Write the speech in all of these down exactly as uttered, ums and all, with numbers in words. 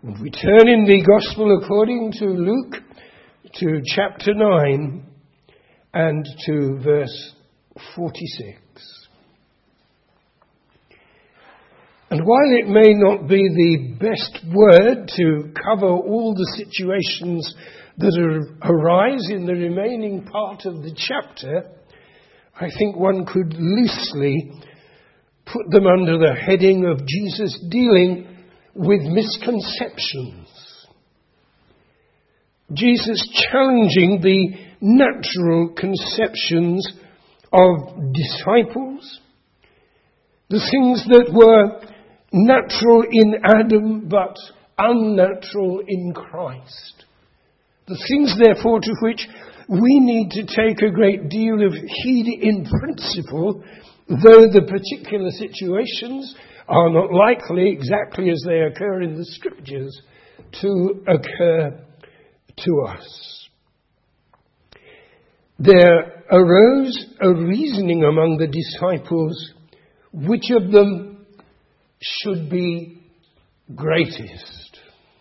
And we turn in the Gospel according to Luke to chapter nine and to verse forty-six. And while it may not be the best word to cover all the situations that are, arise in the remaining part of the chapter, I think one could loosely put them under the heading of Jesus dealing with misconceptions. Jesus challenging the natural conceptions of disciples, the things that were natural in Adam but unnatural in Christ. The things, therefore, to which we need to take a great deal of heed in principle, though the particular situations are not likely, exactly as they occur in the Scriptures, to occur to us. There arose a reasoning among the disciples, which of them should be greatest.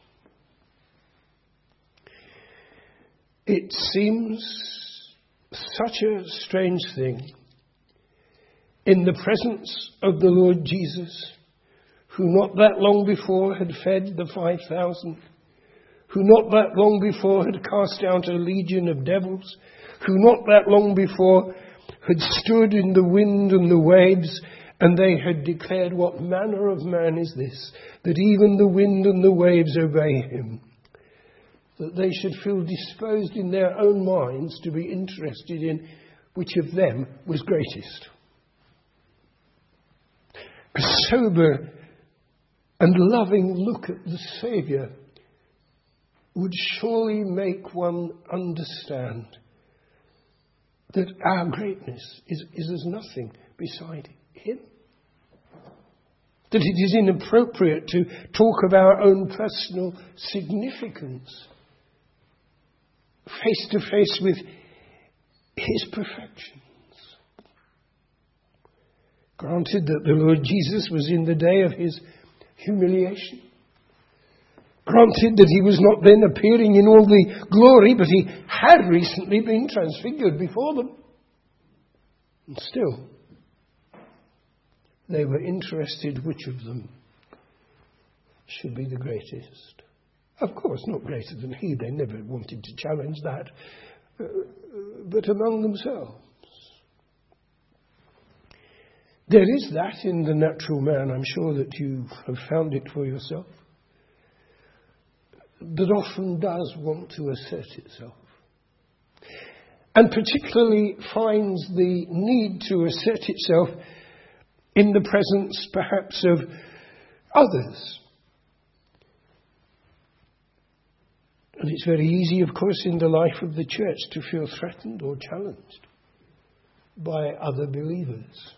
It seems such a strange thing in the presence of the Lord Jesus, who not that long before had fed the five thousand, who not that long before had cast out a legion of devils, who not that long before had stood in the wind and the waves, and they had declared, "What manner of man is this, that even the wind and the waves obey him?" That they should feel disposed in their own minds to be interested in which of them was greatest. A sober and loving look at the Saviour would surely make one understand that our greatness is, is as nothing beside him. That it is inappropriate to talk of our own personal significance face to face with his perfections. Granted that the Lord Jesus was in the day of his humiliation. Granted that he was not then appearing in all the glory, but he had recently been transfigured before them. And still, they were interested which of them should be the greatest. Of course, not greater than he. They never wanted to challenge that. Uh, but among themselves. There is that in the natural man, I'm sure that you have found it for yourself, that often does want to assert itself. And particularly finds the need to assert itself in the presence, perhaps, of others. And it's very easy, of course, in the life of the church to feel threatened or challenged by other believers.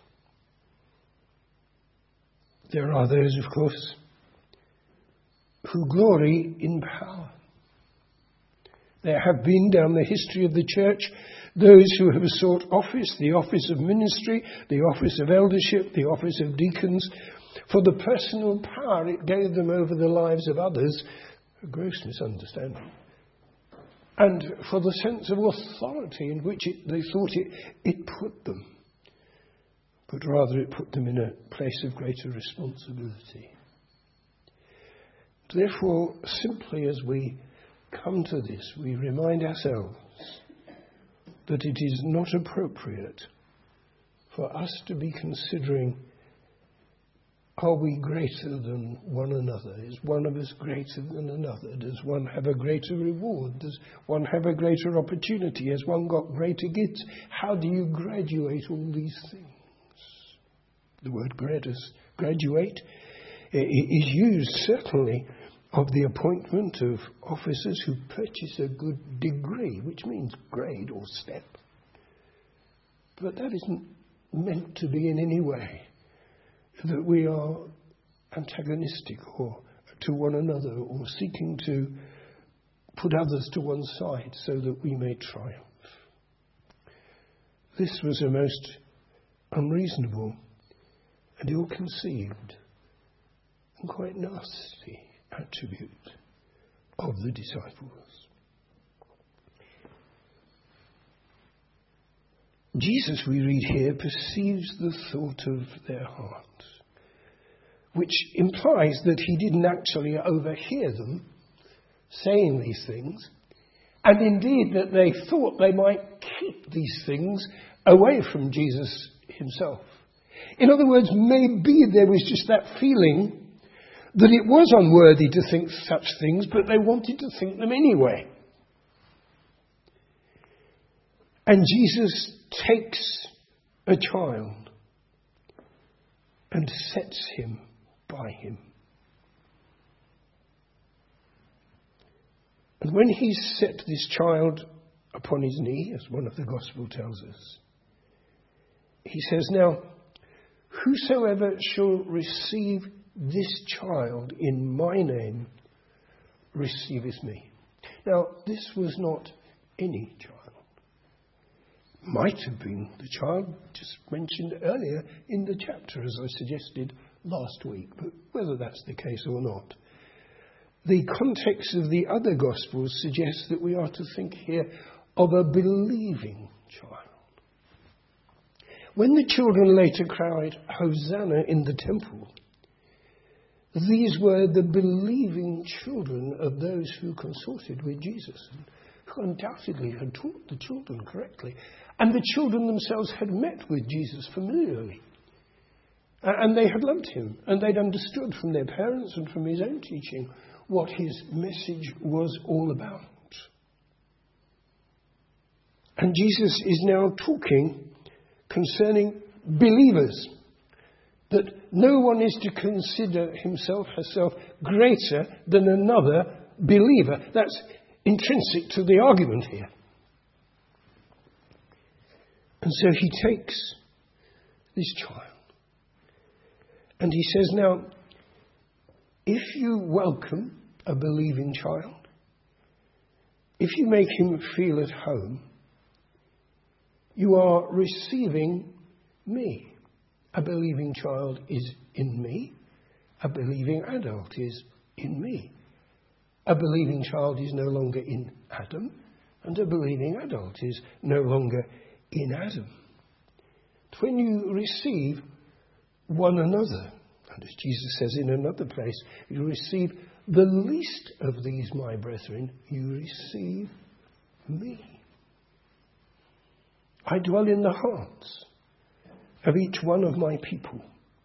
There are those, of course, who glory in power. There have been, down the history of the church, those who have sought office, the office of ministry, the office of eldership, the office of deacons, for the personal power it gave them over the lives of others. A gross misunderstanding. And for the sense of authority in which it, they thought it, it put them. But rather it put them in a place of greater responsibility. Therefore, simply as we come to this, we remind ourselves that it is not appropriate for us to be considering, are we greater than one another? Is one of us greater than another? Does one have a greater reward? Does one have a greater opportunity? Has one got greater gifts? How do you graduate all these things? The word graduate is used certainly of the appointment of officers who purchase a good degree, which means grade or step. But that isn't meant to be in any way that we are antagonistic or to one another or seeking to put others to one side so that we may triumph. This was a most unreasonable and ill-conceived and quite nasty at attribute of the disciples. Jesus, we read here, perceives the thought of their hearts, which implies that he didn't actually overhear them saying these things, and indeed that they thought they might keep these things away from Jesus himself. In other words, maybe there was just that feeling that it was unworthy to think such things, but they wanted to think them anyway. And Jesus takes a child and sets him by him. And when he set this child upon his knee, as one of the Gospel tells us, he says, "Now, whosoever shall receive this child in my name receiveth me." Now, this was not any child. Might have been the child just mentioned earlier in the chapter, as I suggested last week, but whether that's the case or not, the context of the other Gospels suggests that we are to think here of a believing child. When the children later cried, "Hosanna" in the temple, these were the believing children of those who consorted with Jesus, and who undoubtedly had taught the children correctly. And the children themselves had met with Jesus familiarly. And they had loved him, and they'd understood from their parents and from his own teaching what his message was all about. And Jesus is now talking concerning believers, that no one is to consider himself, herself, greater than another believer. That's intrinsic to the argument here. And so he takes this child and he says, "Now, if you welcome a believing child, if you make him feel at home, you are receiving me. A believing child is in me. A believing adult is in me. A believing child is no longer in Adam, and a believing adult is no longer in Adam. When you receive one another, and as Jesus says in another place, you receive the least of these, my brethren, you receive me. I dwell in the hearts of each one of my people.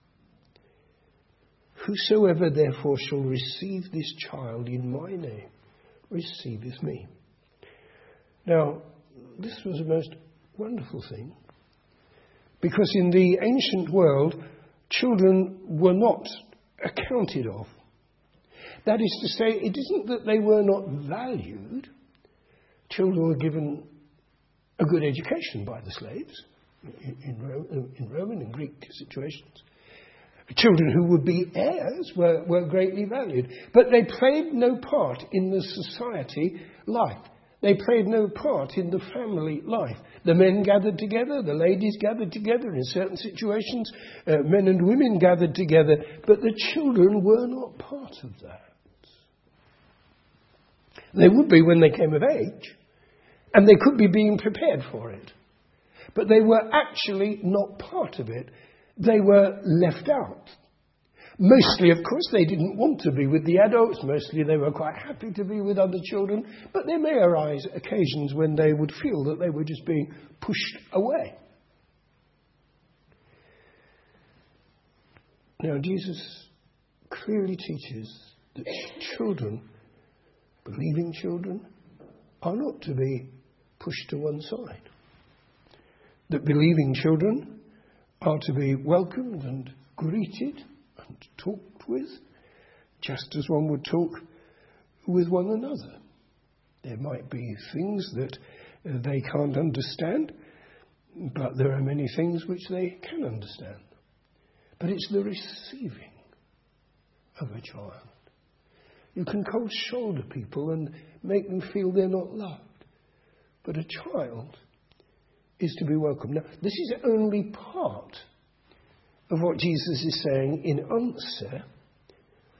Whosoever therefore shall receive this child in my name receiveth me." Now, this was a most wonderful thing, because in the ancient world, children were not accounted of. That is to say, it isn't that they were not valued. Children were given a good education by the slaves in, in, Rome, in Roman and Greek situations. Children who would be heirs were, were greatly valued. But they played no part in the society life. They played no part in the family life. The men gathered together, the ladies gathered together in certain situations, uh, men and women gathered together, but the children were not part of that. They would be when they came of age, and they could be being prepared for it. But they were actually not part of it. They were left out. Mostly, of course, they didn't want to be with the adults. Mostly they were quite happy to be with other children. But there may arise occasions when they would feel that they were just being pushed away. Now, Jesus clearly teaches that children, believing children, are not to be pushed to one side. That believing children are to be welcomed and greeted and talked with, just as one would talk with one another. There might be things that uh, they can't understand, but there are many things which they can understand. But it's the receiving of a child. You can cold shoulder people and make them feel they're not loved. But a child is to be welcomed. Now, this is only part of what Jesus is saying in answer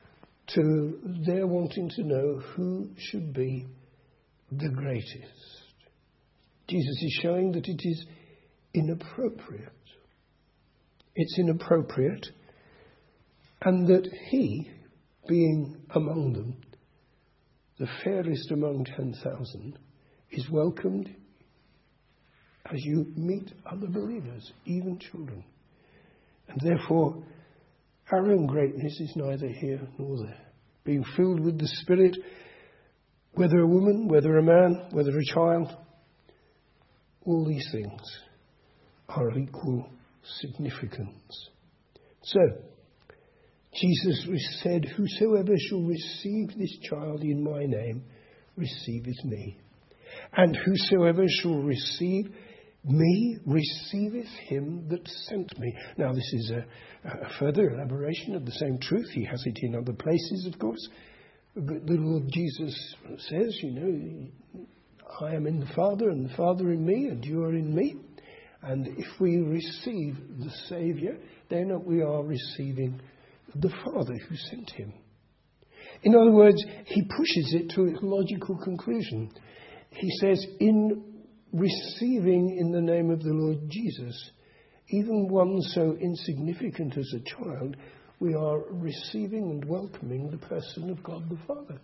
to their wanting to know who should be the greatest. Jesus is showing that it is inappropriate. It's inappropriate, and that he, being among them, the fairest among ten thousand, is welcomed as you meet other believers, even children. And therefore, our own greatness is neither here nor there. Being filled with the Spirit, whether a woman, whether a man, whether a child, all these things are of equal significance. So, Jesus said, "Whosoever shall receive this child in my name, receiveth me. And whosoever shall receive me, receiveth him that sent me." Now, this is a, a further elaboration of the same truth. He has it in other places, of course. But the Lord Jesus says, you know, I am in the Father, and the Father in me, and you are in me. And if we receive the Saviour, then we are receiving the Father who sent him. In other words, he pushes it to its logical conclusion. He says, in receiving in the name of the Lord Jesus, even one so insignificant as a child, we are receiving and welcoming the person of God the Father.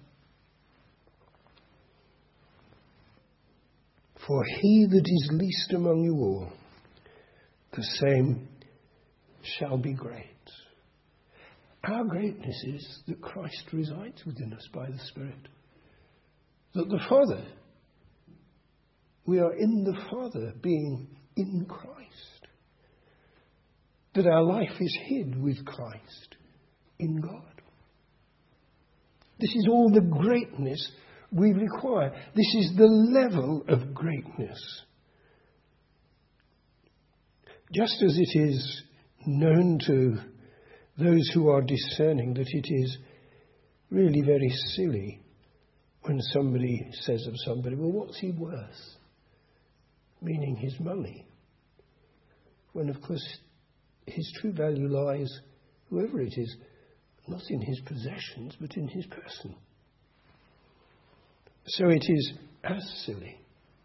For he that is least among you all, the same shall be great. Our greatness is that Christ resides within us by the Spirit. That the Father, we are in the Father, being in Christ. That our life is hid with Christ in God. This is all the greatness we require. This is the level of greatness. Just as it is known to those who are discerning that it is really very silly when somebody says of somebody, well, what's he worth? Meaning his money. When, of course, his true value lies, whoever it is, not in his possessions, but in his person. So it is as silly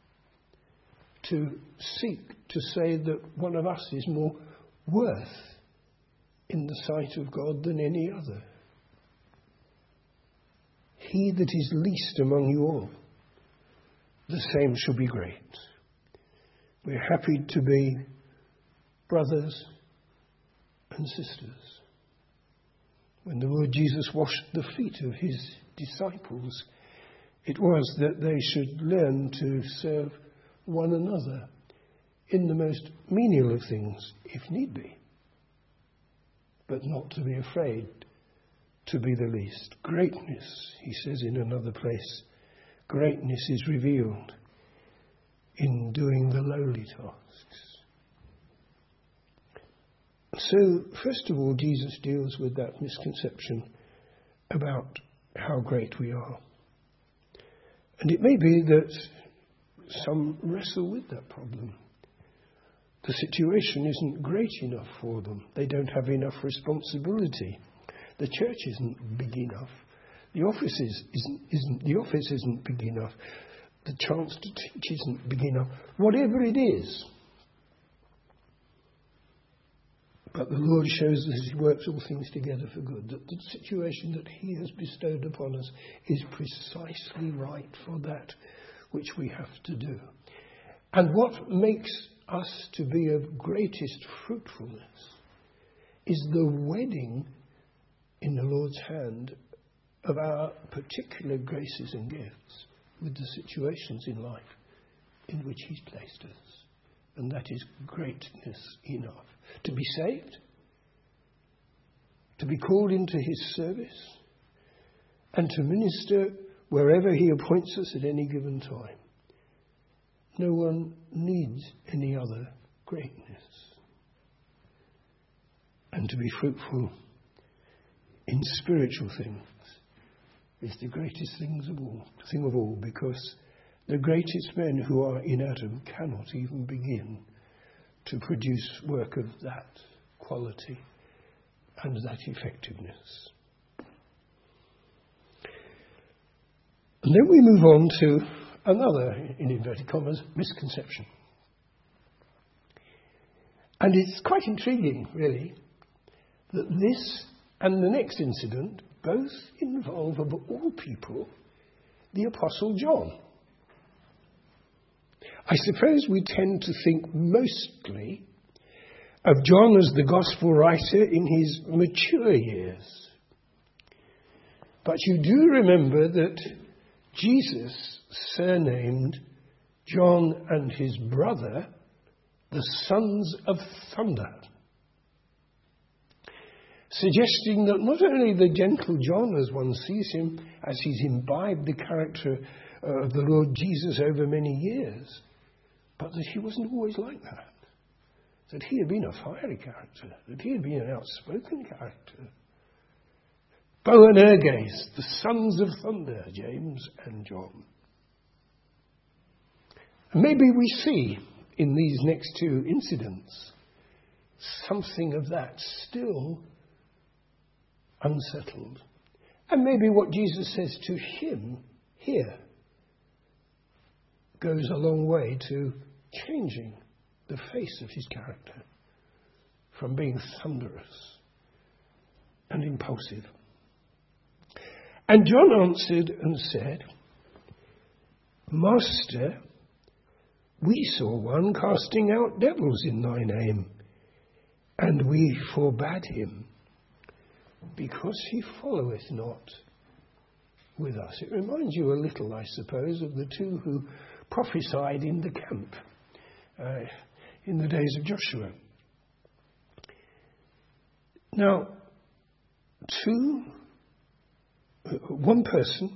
to seek to say that one of us is more worth in the sight of God than any other. He that is least among you all, the same shall be great. We're happy to be brothers and sisters. When the Lord Jesus washed the feet of his disciples, it was that they should learn to serve one another in the most menial of things, if need be, but not to be afraid to be the least. Greatness, he says in another place, greatness is revealed in doing the lowly tasks. So, first of all, Jesus deals with that misconception about how great we are. And it may be that some wrestle with that problem. The situation isn't great enough for them. They don't have enough responsibility. The church isn't big enough. The office is, isn't, isn't, the office isn't big enough. The chance to teach isn't big enough. Whatever it is. But the Lord shows that he works all things together for good. That the situation that he has bestowed upon us is precisely right for that which we have to do. And what makes us to be of greatest fruitfulness is the wedding in the Lord's hand of our particular graces and gifts with the situations in life in which he's placed us. And that is greatness enough. To be saved, to be called into his service, and to minister wherever he appoints us at any given time. No one needs any other greatness. And to be fruitful in spiritual things is the greatest things of all, thing of all, because the greatest men who are in Adam cannot even begin to produce work of that quality and that effectiveness. And then we move on to another, in inverted commas, misconception. And it's quite intriguing, really, that this and the next incident both involve, of all people, the Apostle John. I suppose we tend to think mostly of John as the gospel writer in his mature years. But you do remember that Jesus surnamed John and his brother the sons of thunder, suggesting that not only the gentle John, as one sees him, as he's imbibed the character of the Lord Jesus over many years, but that he wasn't always like that. That he had been a fiery character, that he had been an outspoken character. Boanerges, the sons of thunder, James and John. And maybe we see in these next two incidents something of that still unsettled. And maybe what Jesus says to him here goes a long way to changing the face of his character from being thunderous and impulsive. And John answered and said, Master, we saw one casting out devils in thy name, and we forbade him, because he followeth not with us. It reminds you a little, I suppose, of the two who prophesied in the camp uh, in the days of Joshua. Now, two, one person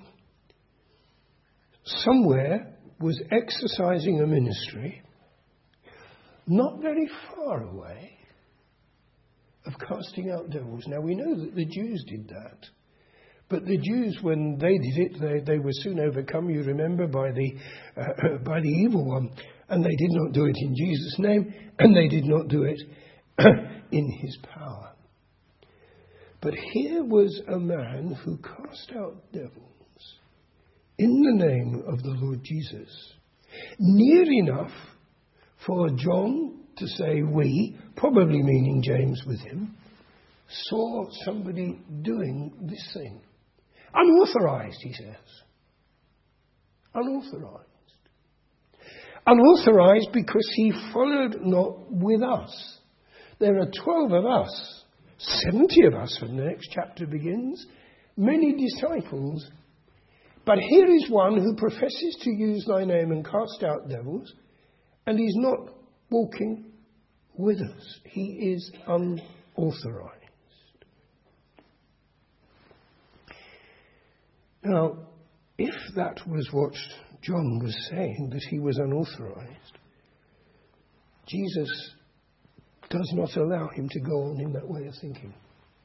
somewhere was exercising a ministry not very far away of casting out devils. Now, we know that the Jews did that. But the Jews, when they did it, they, they were soon overcome, you remember, by the, uh, by the evil one. And they did not do it in Jesus' name, and they did not do it in his power. But here was a man who cast out devils in the name of the Lord Jesus, near enough for John to say we, probably meaning James with him, saw somebody doing this thing. Unauthorized, he says. Unauthorized. Unauthorized because he followed not with us. There are twelve of us, seventy of us when the next chapter begins, many disciples. But here is one who professes to use thy name and cast out devils, and he's not walking with us. He is unauthorized. Now, if that was what John was saying, that he was unauthorized, Jesus does not allow him to go on in that way of thinking.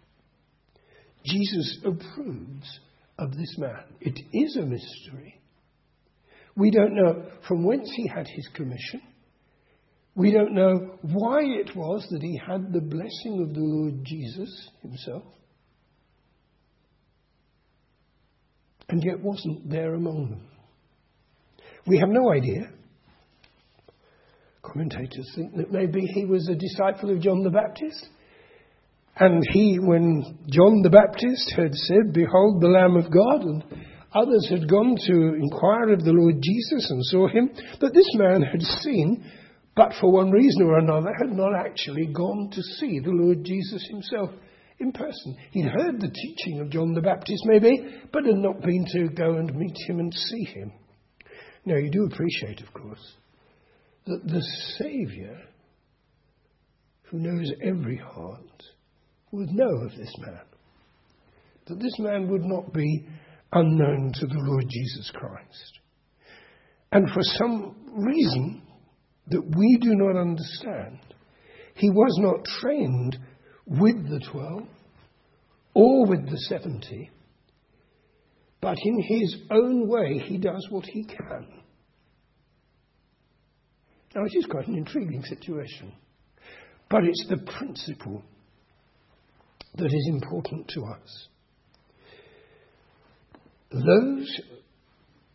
Jesus approves of this man. It is a mystery. We don't know from whence he had his commission. We don't know why it was that he had the blessing of the Lord Jesus himself, and yet wasn't there among them. We have no idea. Commentators think that maybe he was a disciple of John the Baptist, and he, when John the Baptist had said, "Behold the Lamb of God," and others had gone to inquire of the Lord Jesus and saw him, that this man had seen, but for one reason or another had not actually gone to see the Lord Jesus himself in person. He'd heard the teaching of John the Baptist maybe, but had not been to go and meet him and see him. Now, you do appreciate, of course, that the Saviour, who knows every heart, would know of this man. That this man would not be unknown to the Lord Jesus Christ. And for some reason that we do not understand, he was not trained with the twelve or with the seventy, but in his own way he does what he can. Now, it is quite an intriguing situation, but it's the principle that is important to us. Those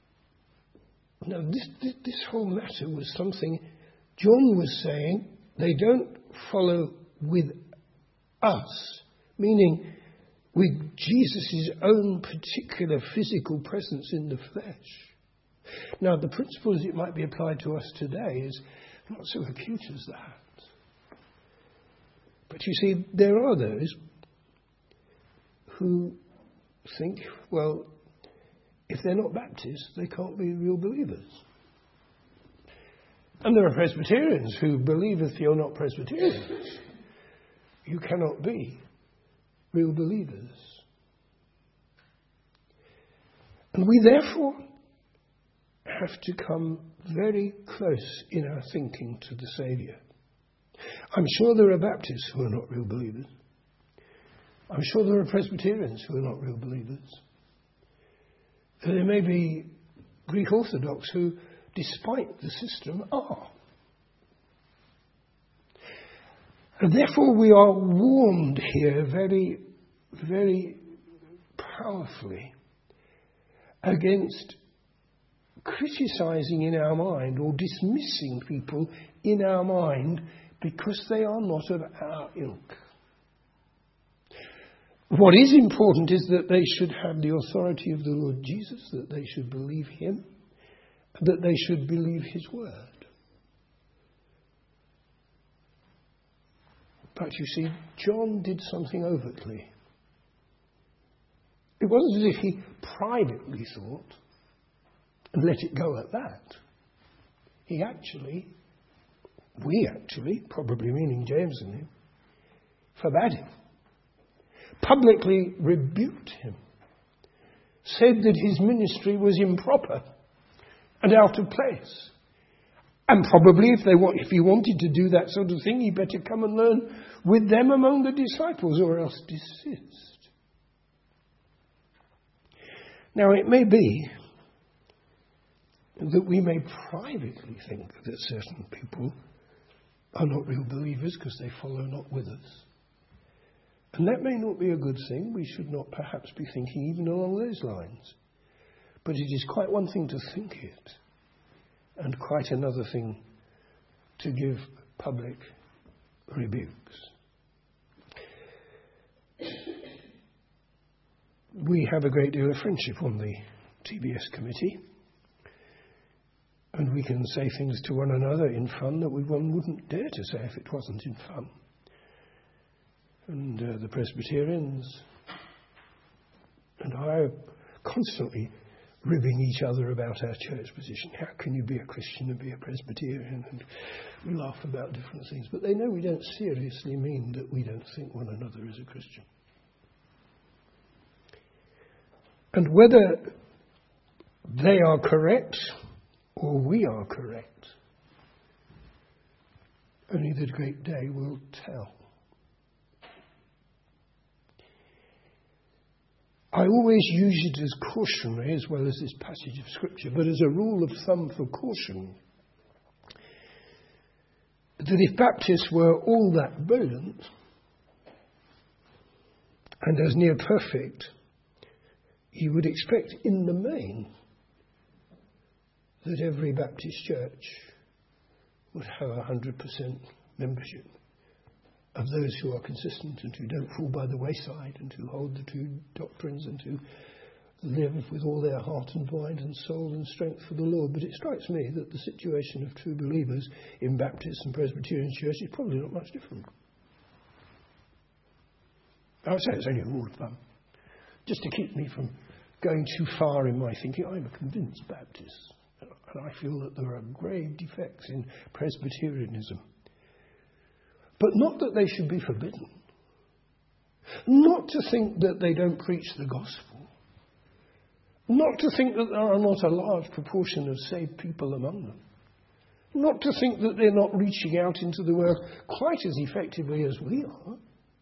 Now, this, this, this whole matter was something John was saying, they don't follow with us, meaning with Jesus' own particular physical presence in the flesh. Now, the principle as it might be applied to us today is not so acute as that. But you see, there are those who think, well, if they're not Baptists, they can't be real believers. And there are Presbyterians who believe if you're not Presbyterians, you cannot be real believers. And we therefore have to come very close in our thinking to the Saviour. I'm sure there are Baptists who are not real believers. I'm sure there are Presbyterians who are not real believers. There may be Greek Orthodox who, despite the system, are. And therefore we are warned here very, very powerfully against criticising in our mind or dismissing people in our mind because they are not of our ilk. What is important is that they should have the authority of the Lord Jesus, that they should believe him, that they should believe his word. But you see, John did something overtly. It wasn't as if he privately thought and let it go at that. He actually, we actually, probably meaning James and him, forbade him. Publicly rebuked him, said that his ministry was improper and out of place. And probably if they want, if he wanted to do that sort of thing, he better come and learn with them among the disciples or else desist. Now it may be that we may privately think that certain people are not real believers because they follow not with us. And that may not be a good thing. We should not perhaps be thinking even along those lines. But it is quite one thing to think it, and quite another thing to give public rebukes. We have a great deal of friendship on the T B S committee, and we can say things to one another in fun that we one wouldn't dare to say if it wasn't in fun. And uh, the Presbyterians and I are constantly ribbing each other about our church position. How can you be a Christian and be a Presbyterian? And we laugh about different things. But they know we don't seriously mean that we don't think one another is a Christian. And whether they are correct or we are correct, only the great day will tell. I always use it as cautionary as well as this passage of Scripture, but as a rule of thumb for caution, that if Baptists were all that brilliant and as near perfect, you would expect in the main that every Baptist church would have one hundred percent membership of those who are consistent and who don't fall by the wayside and who hold the two doctrines and who live with all their heart and mind and soul and strength for the Lord. But it strikes me that the situation of true believers in Baptist and Presbyterian church is probably not much different. I would say it's only a rule of thumb, just to keep me from going too far in my thinking. I'm a convinced Baptist, and I feel that there are grave defects in Presbyterianism. But not that they should be forbidden. Not to think that they don't preach the gospel. Not to think that there are not a large proportion of saved people among them. Not to think that they're not reaching out into the world quite as effectively as we are.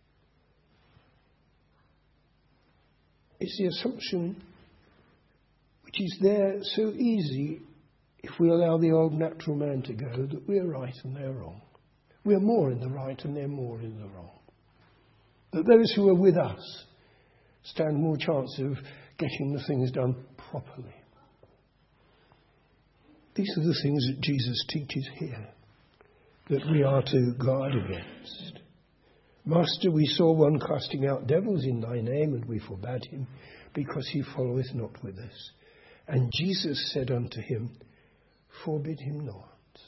It's the assumption which is there so easy if we allow the old natural man to go that we're right and they're wrong. We're more in the right and they're more in the wrong. That those who are with us stand more chance of getting the things done properly. These are the things that Jesus teaches here, that we are to guard against. Master, we saw one casting out devils in thy name, and we forbade him, because he followeth not with us. And Jesus said unto him, forbid him not.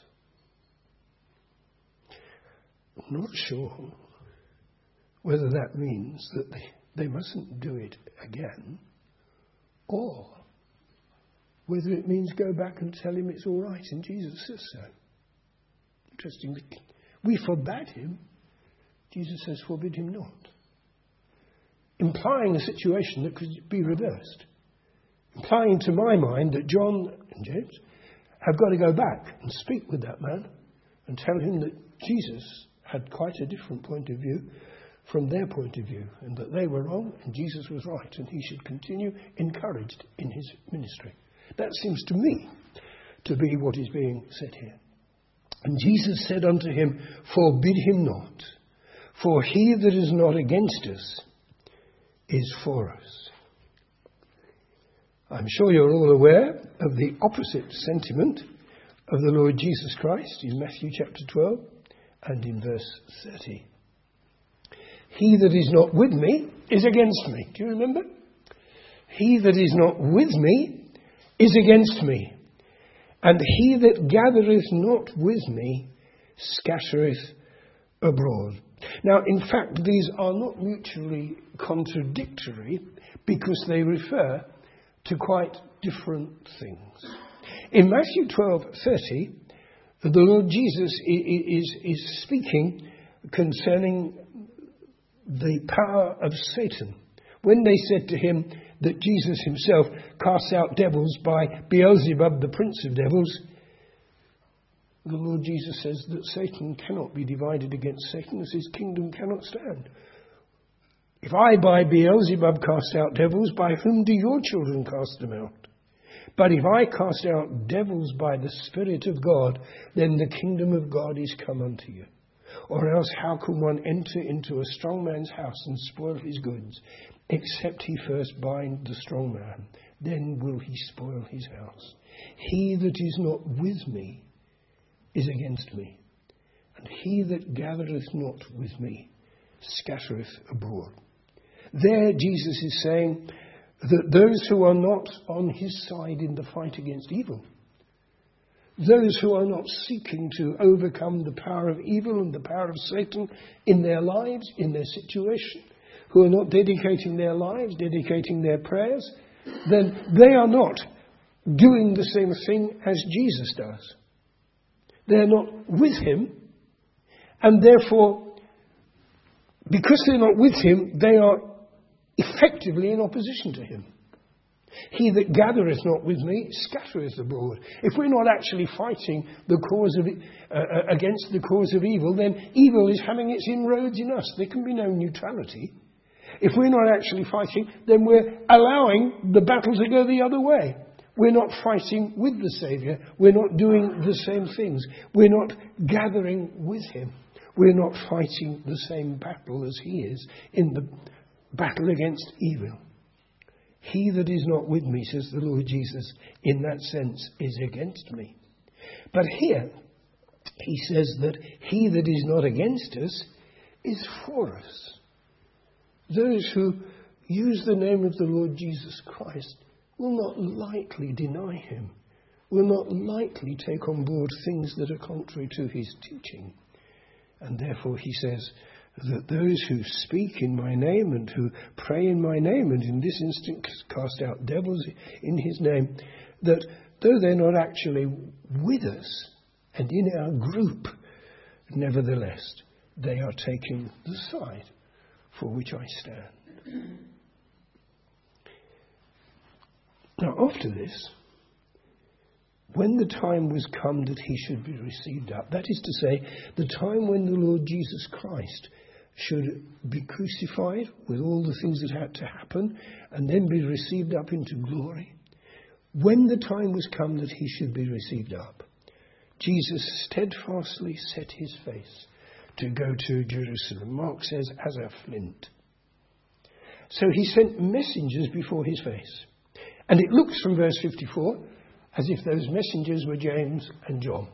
I'm not sure whether that means that they, they mustn't do it again, or whether it means go back and tell him it's all right, and Jesus says so. Interesting. We forbade him. Jesus says, forbid him not. Implying a situation that could be reversed. Implying to my mind that John and James have got to go back and speak with that man and tell him that Jesus had quite a different point of view from their point of view, and that they were wrong and Jesus was right, and he should continue encouraged in his ministry. That seems to me to be what is being said here. And Jesus said unto him, forbid him not, for he that is not against us is for us. I'm sure you're all aware of the opposite sentiment of the Lord Jesus Christ in Matthew chapter twelve and in verse thirty. He that is not with me is against me. Do you remember? He that is not with me is against me. And he that gathereth not with me scattereth abroad. Now, in fact, these are not mutually contradictory, because they refer to quite different things. In Matthew twelve thirty, the Lord Jesus is, is speaking concerning the power of Satan. When they said to him that Jesus himself casts out devils by Beelzebub, the prince of devils, the Lord Jesus says that Satan cannot be divided against Satan, as his kingdom cannot stand. If I by Beelzebub cast out devils, by whom do your children cast them out? But if I cast out devils by the Spirit of God, then the kingdom of God is come unto you. Or else how can one enter into a strong man's house and spoil his goods, except he first bind the strong man? Then will he spoil his house. He that is not with me is against me, and he that gathereth not with me scattereth abroad. There Jesus is saying that those who are not on his side in the fight against evil, those who are not seeking to overcome the power of evil and the power of Satan in their lives, in their situation, who are not dedicating their lives, dedicating their prayers, then they are not doing the same thing as Jesus does. They're not with him, and therefore, because they're not with him, they are effectively in opposition to him. He that gathereth not with me scattereth abroad. If we're not actually fighting the cause of uh, against the cause of evil, then evil is having its inroads in us. There can be no neutrality. If we're not actually fighting, then we're allowing the battle to go the other way. We're not fighting with the Saviour. We're not doing the same things. We're not gathering with him. We're not fighting the same battle as he is in the battle against evil. He that is not with me, says the Lord Jesus, in that sense is against me. But here he says that he that is not against us is for us. Those who use the name of the Lord Jesus Christ will not lightly deny him, will not lightly take on board things that are contrary to his teaching. And therefore he says that those who speak in my name and who pray in my name, and in this instance cast out devils in his name, that though they're not actually with us and in our group, nevertheless they are taking the side for which I stand. Now, after this, when the time was come that he should be received up, that is to say, the time when the Lord Jesus Christ should be crucified with all the things that had to happen and then be received up into glory, when the time was come that he should be received up, Jesus steadfastly set his face to go to Jerusalem. Mark says, as a flint. So he sent messengers before his face. And it looks from verse fifty-four as if those messengers were James and John.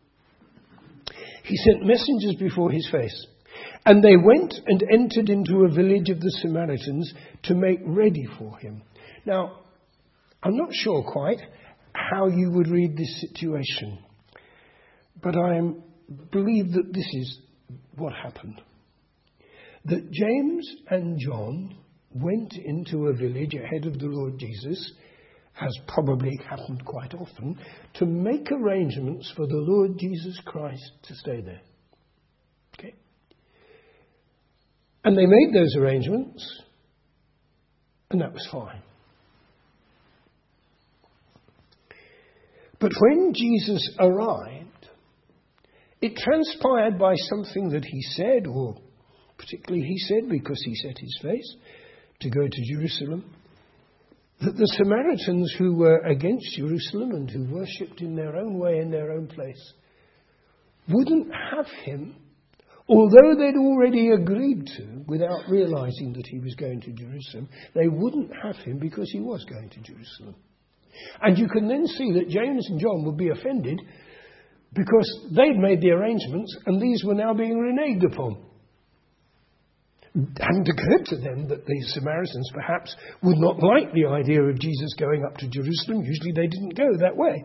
He sent messengers before his face, and they went and entered into a village of the Samaritans to make ready for him. Now, I'm not sure quite how you would read this situation, but I believe that this is what happened. That James and John went into a village ahead of the Lord Jesus, as probably happened quite often, to make arrangements for the Lord Jesus Christ to stay there. Okay? And they made those arrangements, and that was fine. But when Jesus arrived, it transpired by something that he said, or particularly he said because he set his face to go to Jerusalem, that the Samaritans who were against Jerusalem and who worshipped in their own way, in their own place, wouldn't have him, although they'd already agreed to, without realizing that he was going to Jerusalem, they wouldn't have him because he was going to Jerusalem. And you can then see that James and John would be offended because they'd made the arrangements and these were now being reneged upon. It hadn't occurred to them that the Samaritans perhaps would not like the idea of Jesus going up to Jerusalem. Usually they didn't go that way.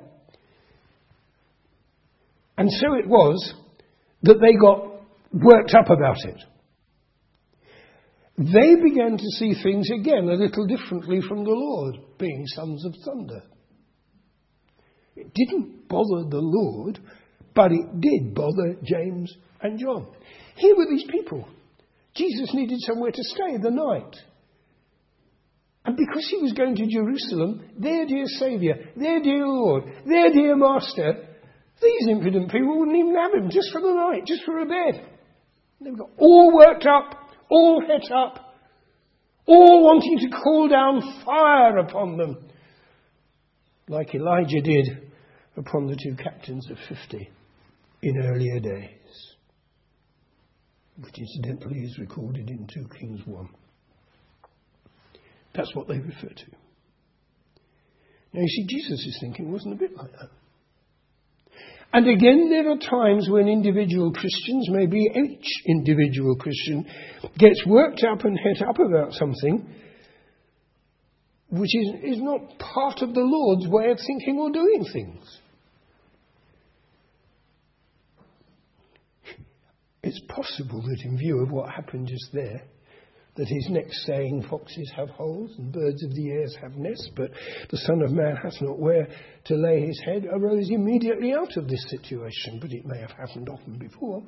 And so it was that they got worked up about it. They began to see things again a little differently from the Lord, being sons of thunder. It didn't bother the Lord, but it did bother James and John. Here were these people. Jesus needed somewhere to stay the night. And because he was going to Jerusalem, their dear Saviour, their dear Lord, their dear Master, these impudent people wouldn't even have him just for the night, just for a bed. They got all worked up, all het up, all wanting to call down fire upon them, like Elijah did upon the two captains of fifty in earlier days, which incidentally is recorded in two Kings one. That's what they refer to. Now you see, Jesus' thinking wasn't a bit like that. And again, there are times when individual Christians, maybe each individual Christian, gets worked up and het up about something which is, is not part of the Lord's way of thinking or doing things. It's possible that in view of what happened just there, that his next saying, foxes have holes and birds of the air have nests, but the Son of Man hath not where to lay his head, arose immediately out of this situation. But it may have happened often before.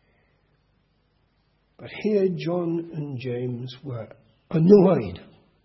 But here John and James were annoyed.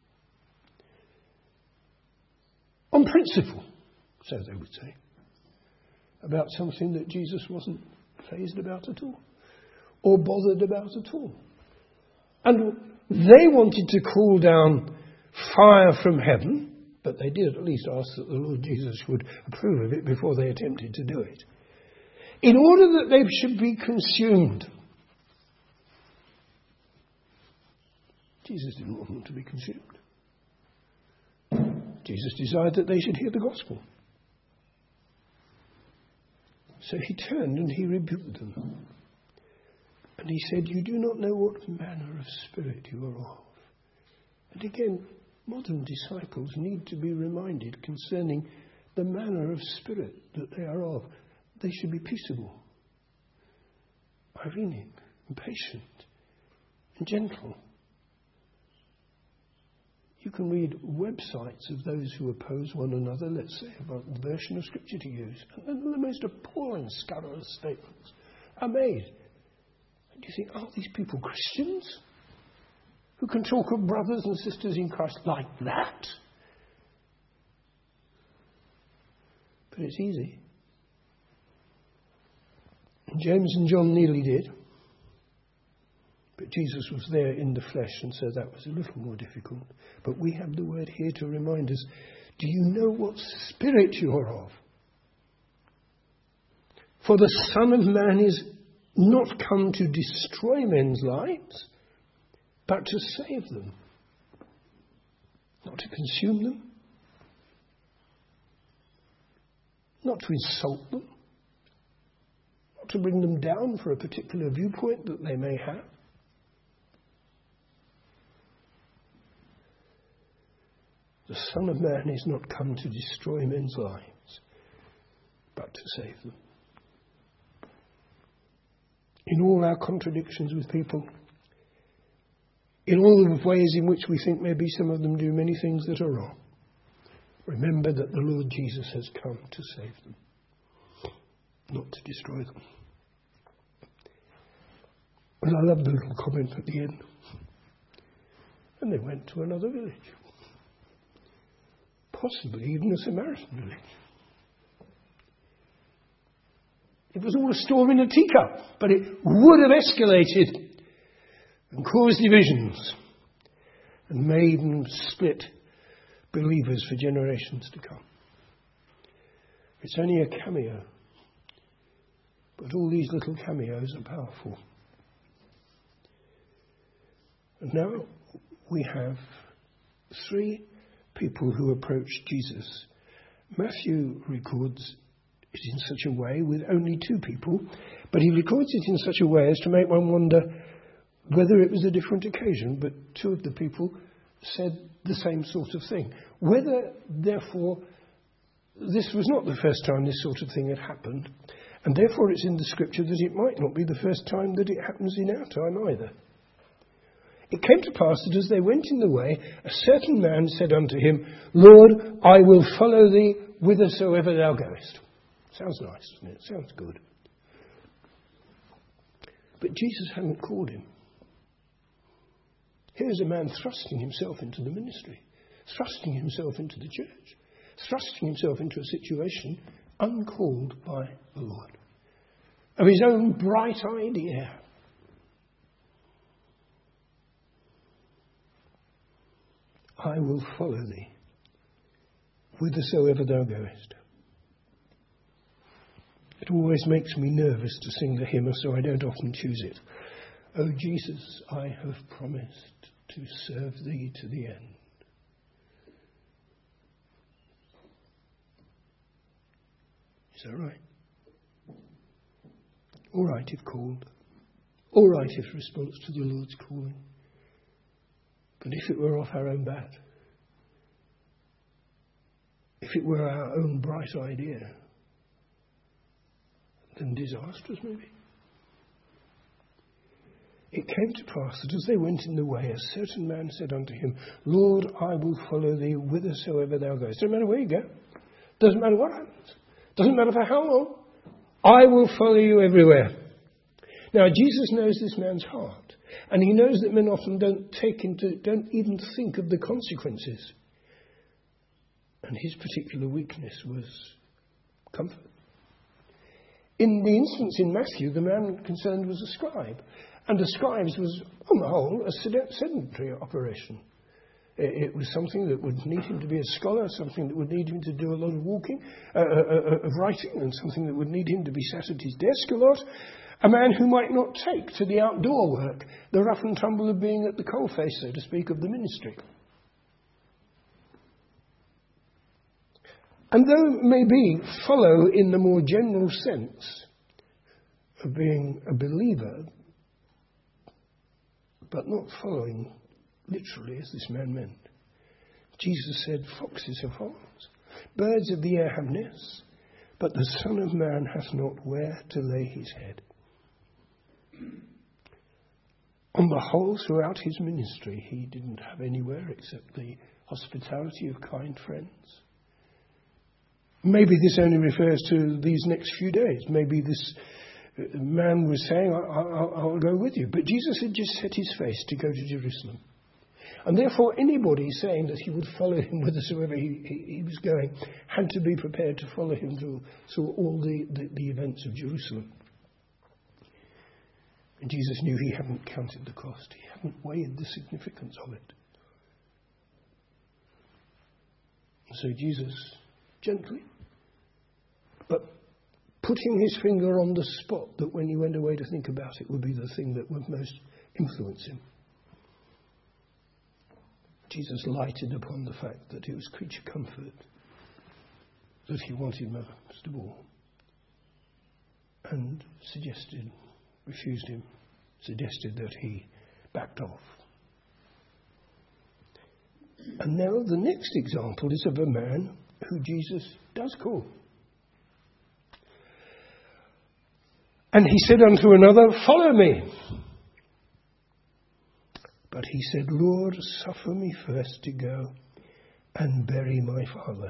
On principle, so they would say, about something that Jesus wasn't fazed about at all, or bothered about at all. And they wanted to call down fire from heaven, but they did at least ask that the Lord Jesus would approve of it before they attempted to do it, in order that they should be consumed. Jesus didn't want them to be consumed. Jesus desired that they should hear the gospel. So he turned and he rebuked them. And he said, you do not know what manner of spirit you are of. And again, modern disciples need to be reminded concerning the manner of spirit that they are of. They should be peaceable, irenic, and patient, and gentle. You can read websites of those who oppose one another, let's say, about the version of Scripture to use. And the most appalling, scurrilous statements are made. Do you think, are these people Christians who can talk of brothers and sisters in Christ like that? But it's easy. And James and John nearly did. But Jesus was there in the flesh, and so that was a little more difficult. But we have the word here to remind us, do you know what spirit you are of? For the Son of Man is not come to destroy men's lives, but to save them. Not to consume them. not to insult them, not to bring them down for a particular viewpoint that they may have. The Son of Man is not come to destroy men's lives, but to save them. In all our contradictions with people, in all the ways in which we think maybe some of them do many things that are wrong, remember that the Lord Jesus has come to save them, not to destroy them. And I love the little comment at the end. And they went to another village. Possibly even a Samaritan village. It was all a storm in a teacup, but it would have escalated and caused divisions and made and split believers for generations to come. It's only a cameo, but all these little cameos are powerful. And now we have three people who approached Jesus. Matthew records it in such a way with only two people, but he records it in such a way as to make one wonder whether it was a different occasion, but two of the people said the same sort of thing. Whether, therefore, this was not the first time this sort of thing had happened, and therefore it's in the scripture that it might not be the first time that it happens in our time either. It came to pass that as they went in the way, a certain man said unto him, Lord, I will follow thee whithersoever thou goest. Sounds nice, doesn't it? Sounds good. But Jesus hadn't called him. Here's a man thrusting himself into the ministry, thrusting himself into the church, thrusting himself into a situation uncalled by the Lord, of his own bright idea. I will follow thee whithersoever thou goest. It always makes me nervous to sing the hymn, so I don't often choose it. O Jesus, I have promised to serve thee to the end. Is that right? All right if called. All right if response to the Lord's calling. But if it were off our own bat, if it were our own bright idea, then disastrous maybe. It came to pass that as they went in the way, a certain man said unto him, Lord, I will follow thee whithersoever thou goest. Doesn't matter where you go. Doesn't matter what happens. Doesn't matter for how long. I will follow you everywhere. Now, Jesus knows this man's heart. And he knows that men often don't take into, don't even think of the consequences. And his particular weakness was comfort. In the instance in Matthew, the man concerned was a scribe. And a scribe's was, on the whole, a sedentary operation. It was something that would need him to be a scholar, something that would need him to do a lot of walking, uh, uh, of writing, and something that would need him to be sat at his desk a lot. A man who might not take to the outdoor work, the rough and tumble of being at the coalface, so to speak, of the ministry. And though maybe follow in the more general sense of being a believer, but not following literally as this man meant. Jesus said, foxes have holes, birds of the air have nests, but the Son of Man hath not where to lay his head. On the whole, throughout his ministry, he didn't have anywhere except the hospitality of kind friends. Maybe this only refers to these next few days. Maybe this man was saying, I'll, I'll go with you. But Jesus had just set his face to go to Jerusalem. And therefore, anybody saying that he would follow him whithersoever he, he, he was going had to be prepared to follow him through, through all the, the, the events of Jerusalem. And Jesus knew he hadn't counted the cost. He hadn't weighed the significance of it. So Jesus, gently, but putting his finger on the spot that when he went away to think about it would be the thing that would most influence him. Jesus lighted upon the fact that it was creature comfort that he wanted most of all, and suggested, refused him, suggested that he backed off. And now the next example is of a man who Jesus does call. And he said unto another, Follow me. But he said, Lord, suffer me first to go and bury my father.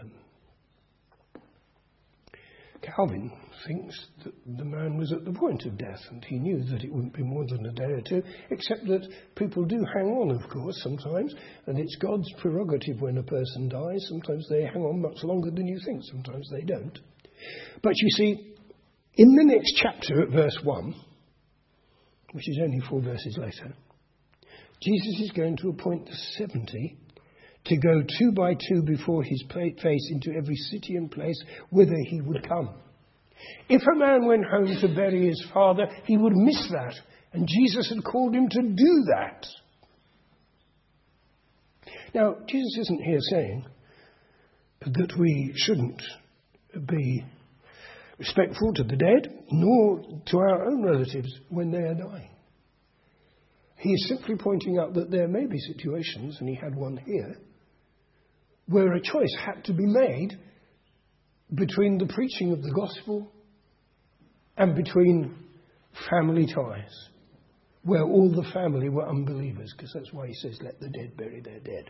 Calvin thinks that the man was at the point of death, and he knew that it wouldn't be more than a day or two, except that people do hang on, of course, sometimes, and it's God's prerogative when a person dies. Sometimes they hang on much longer than you think, sometimes they don't. But you see, in the next chapter at verse one, which is only four verses later, Jesus is going to appoint the seventy to go two by two before his face into every city and place whither he would come. If a man went home to bury his father, he would miss that. And Jesus had called him to do that. Now, Jesus isn't here saying that we shouldn't be respectful to the dead, nor to our own relatives when they are dying. He is simply pointing out that there may be situations, and he had one here, where a choice had to be made between the preaching of the gospel and between family ties, where all the family were unbelievers, because that's why he says, let the dead bury their dead.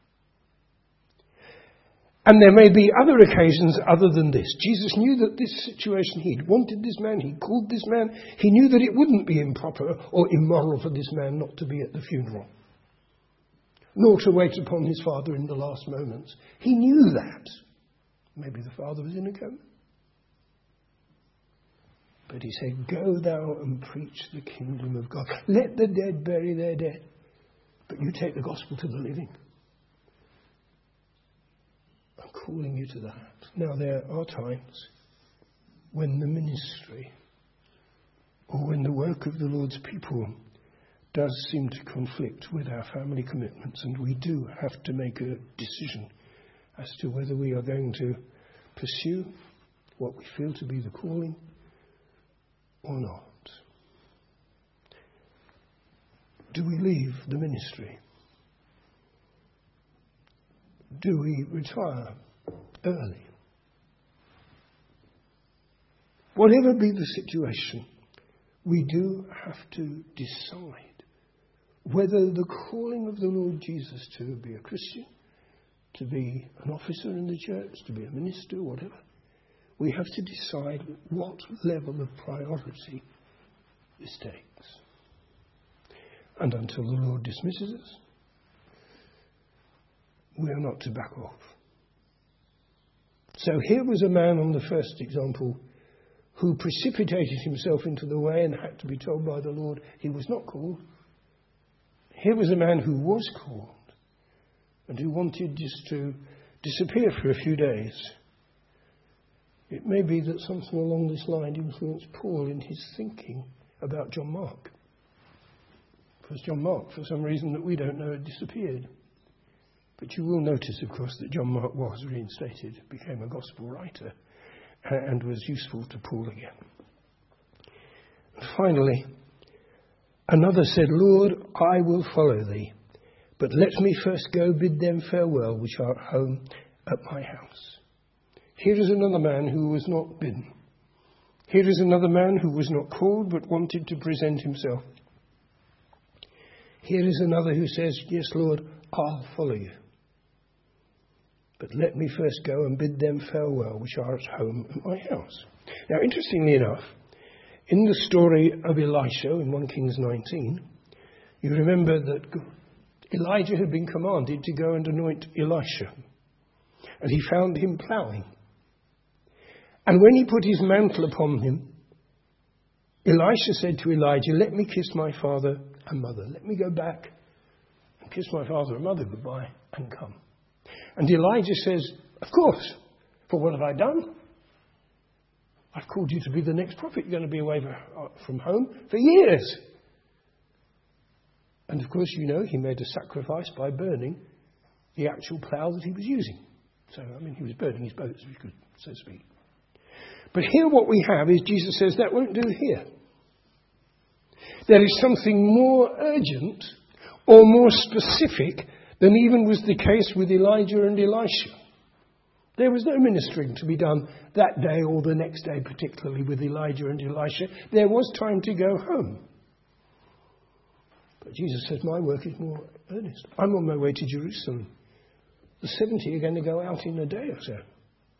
And there may be other occasions other than this. Jesus knew that this situation, he'd wanted this man, he called this man. He knew that it wouldn't be improper or immoral for this man not to be at the funeral, nor to wait upon his father in the last moments. He knew that. Maybe the father was in a coma. But he said, Go thou and preach the kingdom of God. Let the dead bury their dead, but you take the gospel to the living. I'm calling you to that. Now, there are times when the ministry or when the work of the Lord's people does seem to conflict with our family commitments, and we do have to make a decision as to whether we are going to pursue what we feel to be the calling or not. Do we leave the ministry? Do we retire early? Whatever be the situation, we do have to decide whether the calling of the Lord Jesus to be a Christian, to be an officer in the church, to be a minister, whatever, we have to decide what level of priority this takes. And until the Lord dismisses us, we are not to back off. So here was a man on the first example who precipitated himself into the way and had to be told by the Lord he was not called. Here was a man who was called and who wanted just to disappear for a few days. It may be that something along this line influenced Paul in his thinking about John Mark. Because John Mark, for some reason that we don't know, had disappeared. But you will notice, of course, that John Mark was reinstated, became a gospel writer, and was useful to Paul again. And finally, another said, Lord, I will follow thee, but let me first go bid them farewell which are at home at my house. Here is another man who was not bidden. Here is another man who was not called but wanted to present himself. Here is another who says, yes, Lord, I'll follow you. But let me first go and bid them farewell which are at home at my house. Now, interestingly enough, in the story of Elisha in First Kings nineteen, you remember that Elijah had been commanded to go and anoint Elisha. And he found him ploughing. And when he put his mantle upon him, Elisha said to Elijah, let me kiss my father and mother. Let me go back and kiss my father and mother goodbye and come. And Elijah says, of course, for what have I done? I've called you to be the next prophet. You're going to be away from home for years. And of course, you know, he made a sacrifice by burning the actual plough that he was using. So, I mean, he was burning his boats, if you could, so to speak. But here what we have is Jesus says that won't do here. There is something more urgent or more specific than even was the case with Elijah and Elisha. There was no ministering to be done that day or the next day, particularly with Elijah and Elisha. There was time to go home. But Jesus says, my work is more earnest. I'm on my way to Jerusalem. The seventy are going to go out in a day or so.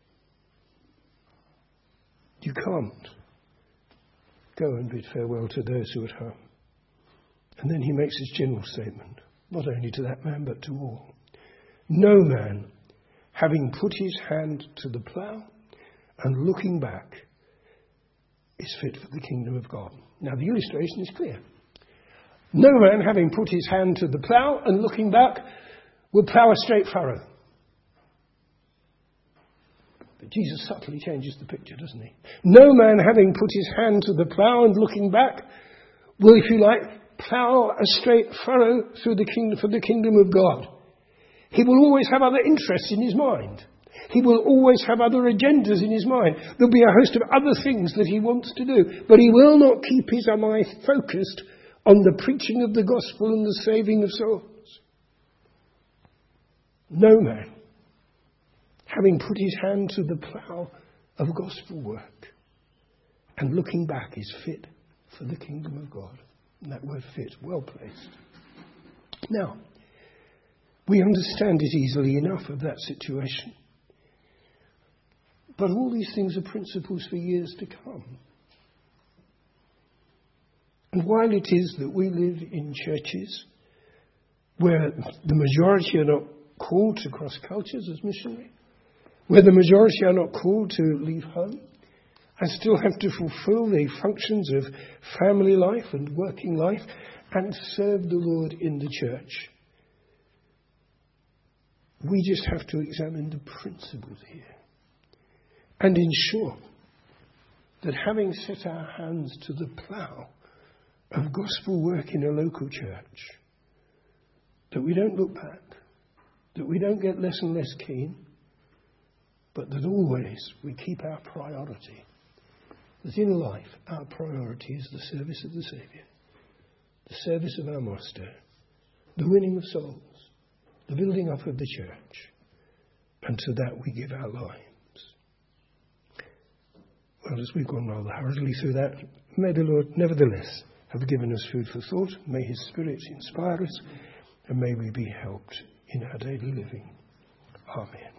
You can't go and bid farewell to those who are at home. And then he makes his general statement, not only to that man, but to all. No man, having put his hand to the plough and looking back, is fit for the kingdom of God. Now the illustration is clear. No man, having put his hand to the plough and looking back, will plough a straight furrow. But Jesus subtly changes the picture, doesn't he? No man, having put his hand to the plough and looking back, will, if you like, plough a straight furrow through the kingdom, for the kingdom of God. He will always have other interests in his mind. He will always have other agendas in his mind. There'll be a host of other things that he wants to do. But he will not keep his eye focused on the preaching of the gospel and the saving of souls. No man, having put his hand to the plough of gospel work and looking back, is fit for the kingdom of God. And that word fit, well placed. Now, we understand it easily enough of that situation. But all these things are principles for years to come. And while it is that we live in churches where the majority are not called to cross cultures as missionary, where the majority are not called to leave home and still have to fulfill the functions of family life and working life and serve the Lord in the church, we just have to examine the principles here and ensure that having set our hands to the plough of gospel work in a local church, that we don't look back, that we don't get less and less keen, but that always we keep our priority. That in life, our priority is the service of the Saviour, the service of our Master, the winning of souls, the building up of the church, and to that we give our lives. Well, as we've gone rather hurriedly through that, may the Lord nevertheless have given us food for thought, may his Spirit inspire us, and may we be helped in our daily living. Amen.